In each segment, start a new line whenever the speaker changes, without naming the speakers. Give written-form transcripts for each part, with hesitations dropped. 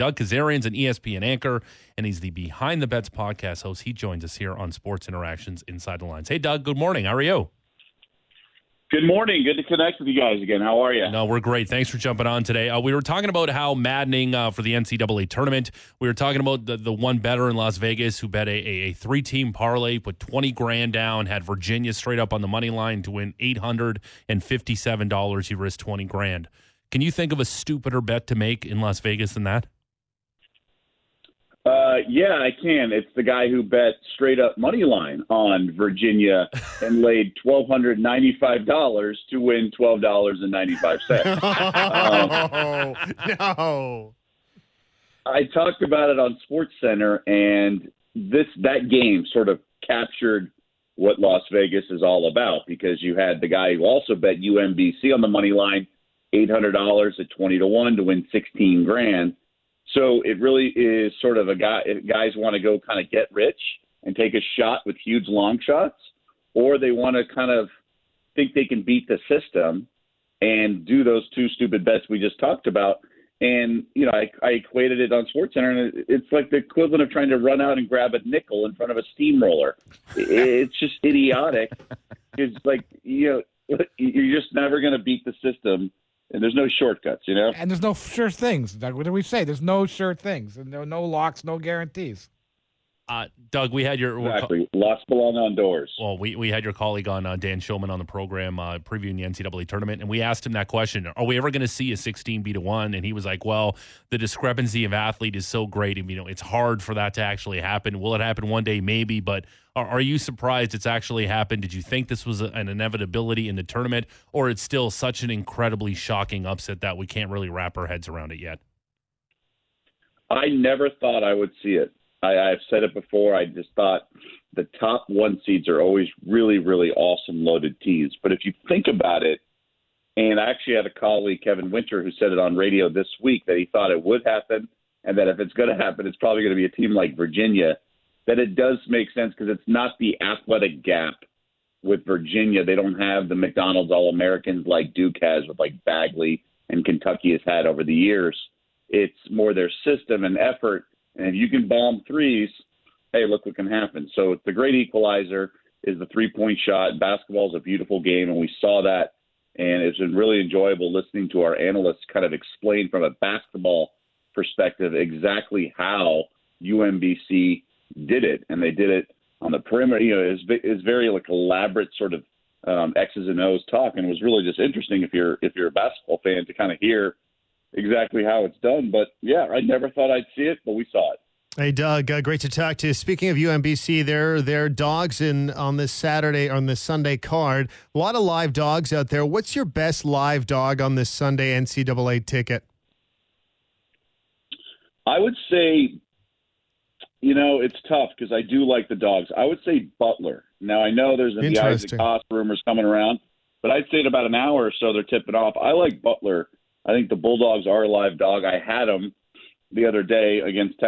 Doug Kazarian's an ESPN anchor, and he's the Behind the Bets podcast host. He joins us here on Sports Interactions Inside the Lines. Hey, Doug, good morning. How are you?
Good morning. Good to connect with you guys again. How are you?
No, we're great. Thanks for jumping on today. We were talking about how maddening for the NCAA tournament. We were talking about the one bettor in Las Vegas who bet a three-team parlay, put $20,000 down, had Virginia straight up on the money line to win $857. He risked $20,000. Can you think of a stupider bet to make in Las Vegas than that?
Yeah, I can. It's the guy who bet straight up money line on Virginia and laid $1,295 to win $12.95.
No.
I talked about it on SportsCenter, and that game sort of captured what Las Vegas is all about, because you had the guy who also bet UMBC on the money line, $800 at 20-1 to win $16,000. So it really is sort of guys want to go kind of get rich and take a shot with huge long shots, or they want to kind of think they can beat the system and do those two stupid bets we just talked about. And, you know, I equated it on SportsCenter, and it's like the equivalent of trying to run out and grab a nickel in front of a steamroller. It's just idiotic. It's like, you know, you're just never going to beat the system. And there's no shortcuts, you know?
And there's no sure things, Doug. What do we say? There's no sure things. No locks, no guarantees.
Doug, we had your...
Exactly. Locks belong on doors.
Well, we had your colleague on, Dan Shulman, on the program previewing the NCAA tournament, and we asked him that question. Are we ever going to see a 16-1? And he was like, well, the discrepancy of athlete is so great. And, you know, it's hard for that to actually happen. Will it happen one day? Maybe. But are you surprised it's actually happened? Did you think this was an inevitability in the tournament, or it's still such an incredibly shocking upset that we can't really wrap our heads around it yet?
I never thought I would see it. I've said it before. I just thought the top one seeds are always really, really awesome loaded teams. But if you think about it, and I actually had a colleague, Kevin Winter, who said it on radio this week that he thought it would happen, and that if it's going to happen, it's probably going to be a team like Virginia, that it does make sense because it's not the athletic gap with Virginia. They don't have the McDonald's All-Americans like Duke has with like Bagley and Kentucky has had over the years. It's more their system and effort. And if you can bomb threes, hey, look what can happen. So the great equalizer is the three-point shot. Basketball is a beautiful game, and we saw that. And it's been really enjoyable listening to our analysts kind of explain from a basketball perspective exactly how UMBC did it. And they did it on the perimeter. You know, it's very like elaborate sort of X's and O's talk, and it was really just interesting if you're a basketball fan to kind of hear exactly how it's done. But yeah, I never thought I'd see it, but we saw it.
Hey, Doug, great to talk to you. Speaking of UMBC, they're dogs on this Sunday card. A lot of live dogs out there. What's your best live dog on this Sunday NCAA ticket?
I would say, you know, it's tough because I do like the dogs. I would say Butler. Now, I know there's the Isaac Haas rumors coming around, but I'd say in about an hour or so they're tipping off. I like Butler. I think the Bulldogs are a live dog. I had them the other day against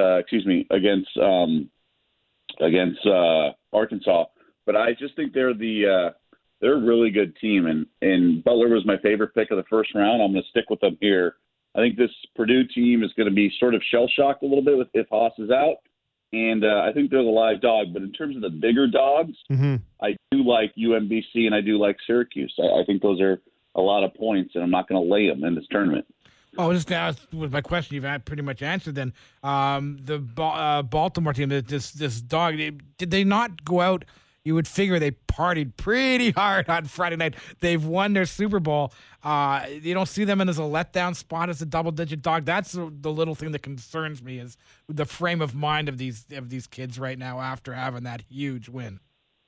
against Arkansas, but I just think they're a really good team, and Butler was my favorite pick of the first round. I'm going to stick with them here. I think this Purdue team is going to be sort of shell-shocked a little bit if Haas is out, and I think they're the live dog. But in terms of the bigger dogs, I do like UMBC and I do like Syracuse. I think those are a lot of points, and I'm not going to lay them in this tournament.
Oh, just with my question, you've pretty much answered. Then the Baltimore team, this dog, did they not go out? You would figure they partied pretty hard on Friday night. They've won their Super Bowl. You don't see them in as a letdown spot as a double-digit dog. That's the little thing that concerns me, is the frame of mind of these kids right now after having that huge win.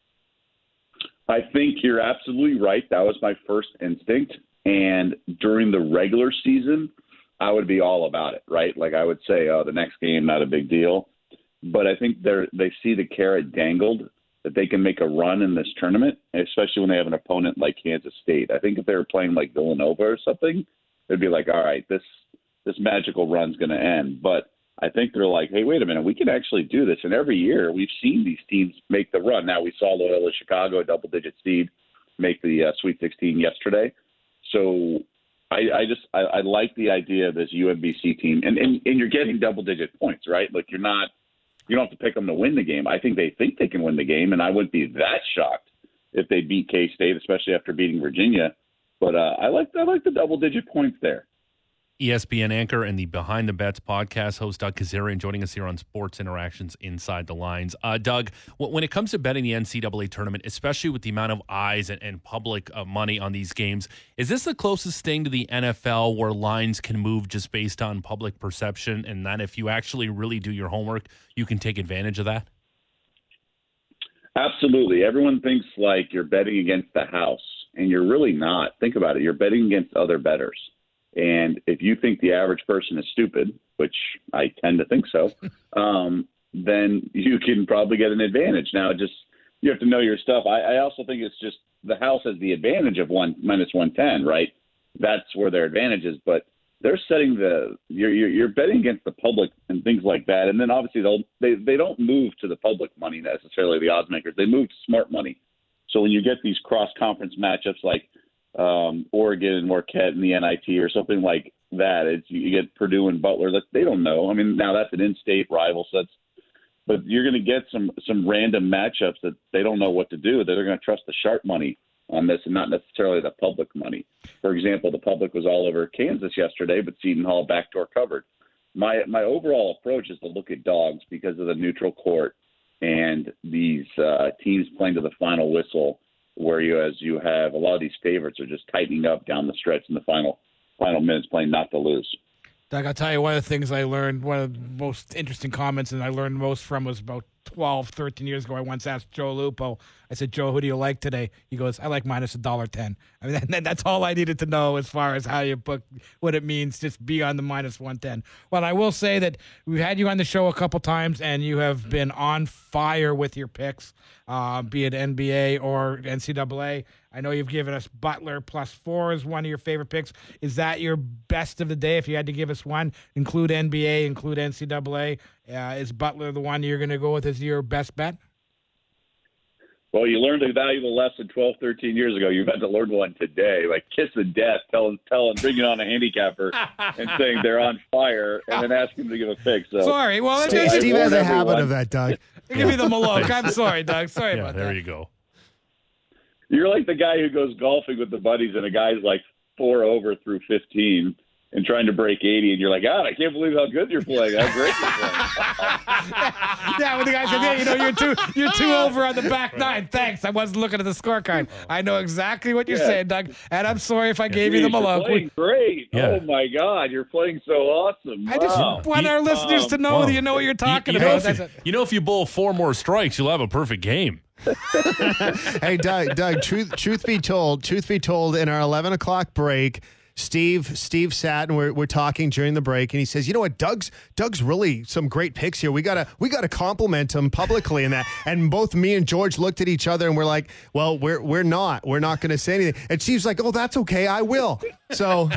I think you're absolutely right. That was my first instinct. And during the regular season, I would be all about it, right? Like I would say, oh, the next game, not a big deal. But I think they see the carrot dangled that they can make a run in this tournament, especially when they have an opponent like Kansas State. I think if they were playing like Villanova or something, it'd be like, all right, this magical run's going to end. But I think they're like, hey, wait a minute, we can actually do this. And every year we've seen these teams make the run. Now we saw Loyola Chicago, a double-digit seed, make the Sweet 16 yesterday. So I like the idea of this UMBC team, and you're getting double-digit points, right? Like you don't have to pick them to win the game. I think they can win the game, and I wouldn't be that shocked if they beat K-State, especially after beating Virginia. But I like the double-digit points there.
ESPN anchor and the Behind the Bets podcast host, Doug Kazarian, joining us here on Sports Interactions Inside the Lines. Doug, when it comes to betting the NCAA tournament, especially with the amount of eyes and public money on these games, is this the closest thing to the NFL where lines can move just based on public perception, and that if you actually really do your homework, you can take advantage of that?
Absolutely. Everyone thinks like you're betting against the house, and you're really not. Think about it. You're betting against other bettors. And if you think the average person is stupid, which I tend to think so, then you can probably get an advantage. Now, you have to know your stuff. I also think it's just the house has the advantage of minus 110, right? That's where their advantage is. But they're setting you're betting against the public and things like that. And then obviously they don't move to the public money necessarily, the odds makers. They move to smart money. So when you get these cross-conference matchups like Oregon and Marquette in the NIT or something like that, you get Purdue and Butler. They don't know. I mean, now that's an in-state rival, but you're going to get some random matchups that they don't know what to do. They're going to trust the sharp money on this and not necessarily the public money. For example, the public was all over Kansas yesterday, but Seton Hall backdoor covered. My overall approach is to look at dogs because of the neutral court and these teams playing to the final whistle, where you have a lot of these favorites are just tightening up down the stretch in the final minutes, playing not to lose.
Doug, I'll tell you, one of the things I learned, one of the most interesting comments and I learned most from was about 12, 13 years ago. I once asked Joe Lupo, I said, Joe, who do you like today? He goes, I like minus $1.10. I mean, that's all I needed to know as far as how you book, what it means, just be on the minus 110. Well, I will say that we've had you on the show a couple times, and you have been on fire with your picks, be it NBA or NCAA. I know you've given us Butler +4 as one of your favorite picks. Is that your best of the day? If you had to give us one, include NBA, include NCAA, is Butler the one you're going to go with as your best bet?
Well, you learned a valuable lesson 12, 13 years ago. You've had to learn one today, like kiss of death, telling, bringing on a handicapper and saying they're on fire, and then asking them to give a pick. So
sorry, well,
Steve has a habit of that, Doug.
Give me the Malone. I'm sorry, Doug. Sorry about that.
There you go.
You're like the guy who goes golfing with the buddies, and a guy's like 4 over through 15 and trying to break 80, and you're like, God, I can't believe how good you're playing. How great you're playing.
Yeah, when the guy said, hey, you're two over on the back nine. Thanks. I wasn't looking at the scorecard. I know exactly what you're saying, Doug, and I'm sorry if I gave you the Malone.
You're playing great.
Yeah.
Oh, my God. You're playing so awesome.
I just want our listeners to know that you know what you're talking about.
If you bowl 4 more strikes, you'll have a perfect game.
Hey, Doug. Truth be told, in our 11 o'clock break, Steve sat and we're talking during the break, and he says, "You know what, Doug's really some great picks here. We gotta compliment him publicly in that." And both me and George looked at each other and we're like, "Well, we're not going to say anything." And Steve's like, "Oh, that's okay, I will." So,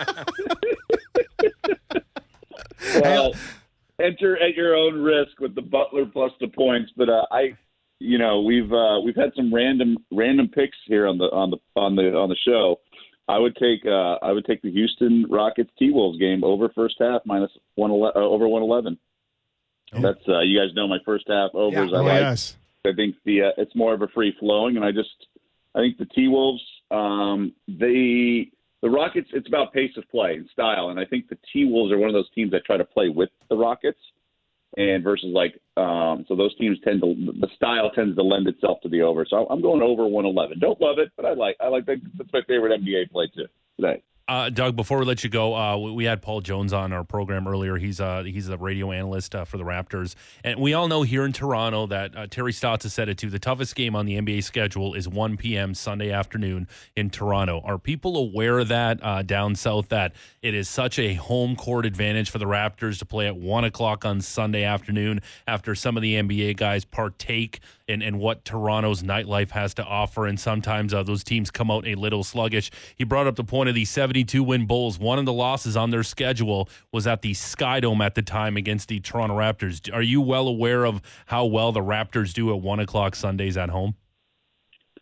well, enter at your own risk with the Butler plus the points, but we've had some random picks here on the show. I would take the Houston Rockets T-Wolves game over first half minus over 111. Oh. That's you guys know my first half overs.
Yeah.
Yes. I think it's more of a free flowing, and I think the T-Wolves the Rockets, it's about pace of play and style, and I think the T-Wolves are one of those teams that try to play with the Rockets. And versus so those teams the style tends to lend itself to the over. So I'm going over 111. Don't love it, but I like that. That's my favorite NBA play today.
Doug, before we let you go, we had Paul Jones on our program earlier. He's a radio analyst for the Raptors. And we all know here in Toronto that Terry Stotts has said it too. The toughest game on the NBA schedule is 1 p.m. Sunday afternoon in Toronto. Are people aware of that down south, that it is such a home court advantage for the Raptors to play at 1 o'clock on Sunday afternoon after some of the NBA guys partake in what Toronto's nightlife has to offer, and sometimes those teams come out a little sluggish? He brought up the point of the 72-win Bulls. One of the losses on their schedule was at the Skydome at the time against the Toronto Raptors. Are you well aware of how well the Raptors do at 1 o'clock Sundays at home?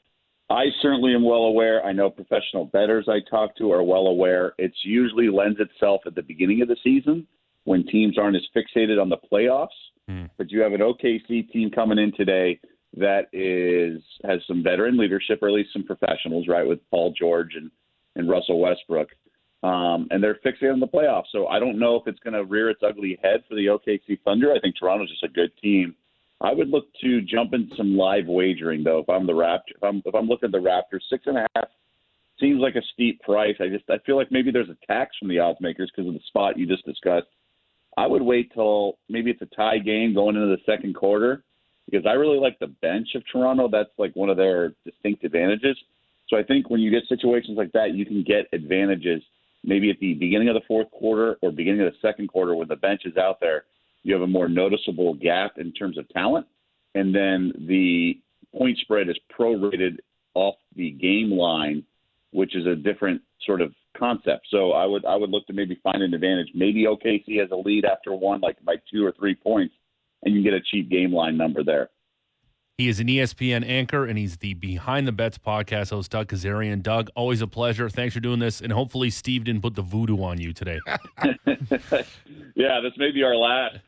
I certainly am well aware. I know professional bettors I talk to are well aware. It's usually lends itself at the beginning of the season when teams aren't as fixated on the playoffs. But you have an OKC team coming in today that has some veteran leadership, or at least some professionals, right, with Paul George and Russell Westbrook. And they're fixated on the playoffs. So I don't know if it's going to rear its ugly head for the OKC Thunder. I think Toronto's just a good team. I would look to jump in some live wagering, though, if I'm the Raptors. If I'm looking at the Raptors, 6.5 seems like a steep price. I feel like maybe there's a tax from the odds makers because of the spot you just discussed. I would wait till maybe it's a tie game going into the second quarter, because I really like the bench of Toronto. That's like one of their distinct advantages. So I think when you get situations like that, you can get advantages maybe at the beginning of the fourth quarter or beginning of the second quarter when the bench is out there. You have a more noticeable gap in terms of talent, and then the point spread is prorated off the game line, which is a different sort of concept. So I would look to maybe find an advantage. Maybe OKC has a lead after one, like by 2 or 3 points, and you get a cheap game line number there.
He is an ESPN anchor, and he's the Behind the Bets podcast host, Doug Kazarian. Doug, always a pleasure. Thanks for doing this, and hopefully Steve didn't put the voodoo on you today.
Yeah, this may be our last.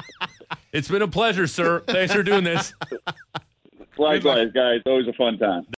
It's been a pleasure, sir. Thanks for doing this.
Likewise, guys. Always a fun time.